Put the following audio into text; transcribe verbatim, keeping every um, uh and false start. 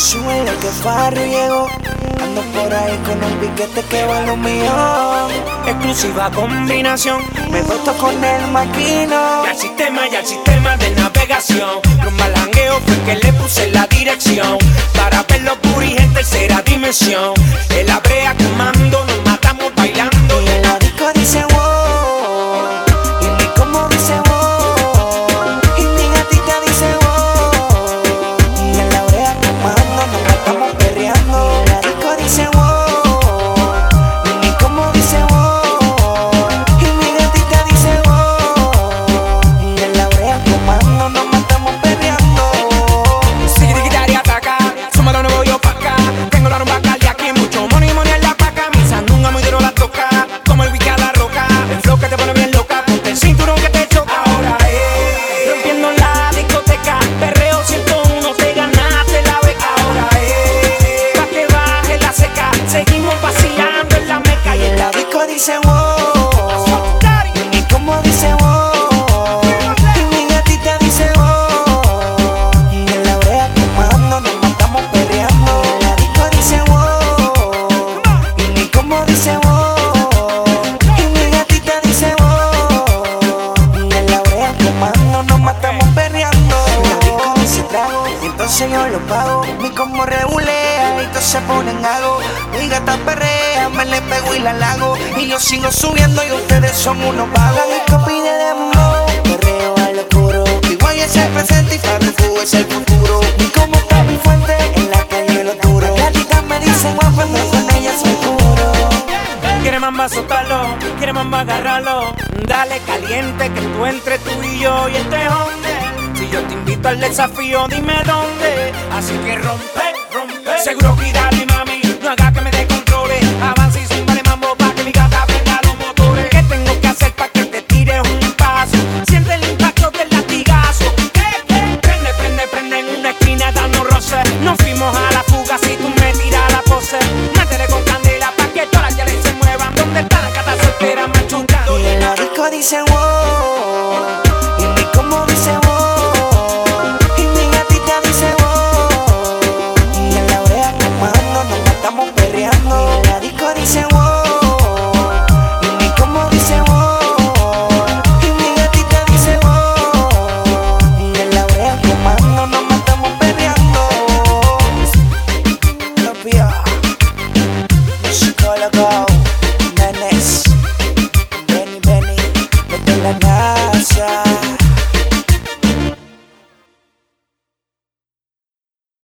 sube lo que Farro llegó. Ando por ahí con un piquete que vale un millón. Exclusiva combinación, me voto con el maquino. Y al sistema, y al sistema de navegación. Los malangueos fue que le puse la dirección para verlo puri en tercera dimensión. En la brea comando, nos matamos bailando. Y en la disco dice wow, y mi combo dice wow, y mi gatita dice wow. Y en la brea comando, nos matamos perreando. Y en la disco dice wow, y mi combo dice wow, y mi gatita dice wow. Y en la brea comando, nos matamos perreando. Sigue de quitar y ataca, somos de nuevo yo pa' acá. Tengo la rumba calle aquí, mucho money, money en la paca. Mi sandunga muy duro la toca, como el wiki a la roca. El flow que te pone bien loca, ponte el cinturón que te choca. Ahora es rompiendo la discoteca, perreo ciento uno, te ganaste la beca. Ahora es pa' que baje la seca, seguimos vacilando en la meca. Y en la disco dice wow, y mi combo dice wow, y mi gatita dice wow. Y en la brea comando, nos matamos perreando. Y en la disco dice wow, y mi combo dice wow, y mi gatita dice wow. Y en la brea comando, nos matamos perreando. En la disco dice trago, y entonces yo lo pago. Mi combo regulea y todos se ponen hago. Mi gata perrea, me le pego y la lago. Y yo sigo subiendo y ustedes son unos vagos. La disco pide dembow, perreo a lo puro. Igual es el presente y Farruko es el futuro. Y como está mi fuente, en la calle lo duro. Las gatita me dicen guapo, cuando con ella soy puro. Quiere mamba soltarlo, quiere mamba agarrarlo. Dale caliente que tú entre tú y yo y este hombre. Si yo te invito al desafío, dime dónde. Así que rompe, rompe. Seguro que dale mami, no haga que me descontrole. Avanza y zumba de mambo pa' que mi gata prenda los motores. ¿Qué tengo que hacer pa' que te tires un paso? Siente el impacto del latigazo. ¿Qué, qué? Prende, prende, prende en una esquina dando roce. Nos fuimos a la fuga si tú me tiras la pose. Métele con candela pa' que todas las llaves se muevan. ¿Dónde está la gata soltera machucando? Y en la disco dice wow, y mi combo dice wow, y mi gatita dice wow. Y en la brea comando, nos matamos perreando. Y en la disco dice wow, y mi combo dice wow, y mi gatita dice wow. Y en la brea comando, nos matamos perreando. Los pía, psicólogo.